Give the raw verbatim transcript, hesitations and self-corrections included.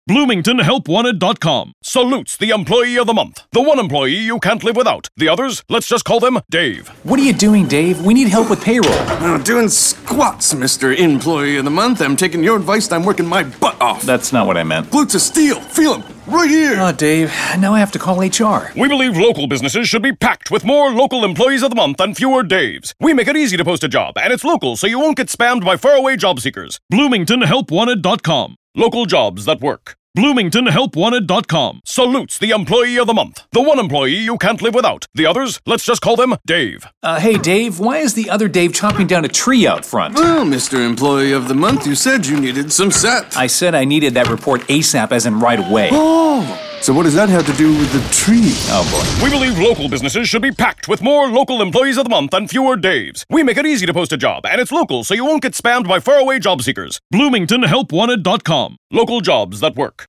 Bloomington Help Wanted dot com salutes the employee of the month. The one employee you can't live without. The others, let's just call them Dave. What are you doing, Dave? We need help with payroll. I'm doing squats, Mister Employee of the Month. I'm taking your advice and I'm working my butt off. That's not what I meant. Glutes of steel. Feel them. Right here. Oh, Dave, now I have to call H R. We believe local businesses should be packed with more local employees of the month and fewer Daves. We make it easy to post a job, and it's local, so you won't get spammed by faraway job seekers. Bloomington Help Wanted dot com. Local jobs that work. Bloomington Help Wanted dot com salutes the employee of the month. The one employee you can't live without. The others, let's just call them Dave. Uh, hey, Dave, why is the other Dave chopping down a tree out front? Well, Mister Employee of the Month, you said you needed some set. I said I needed that report ASAP, as in right away. Oh, so what does that have to do with the tree? Oh, boy. We believe local businesses should be packed with more local employees of the month and fewer Daves. We make it easy to post a job, and it's local, so you won't get spammed by faraway job seekers. Bloomington Help Wanted dot com. Local jobs that work.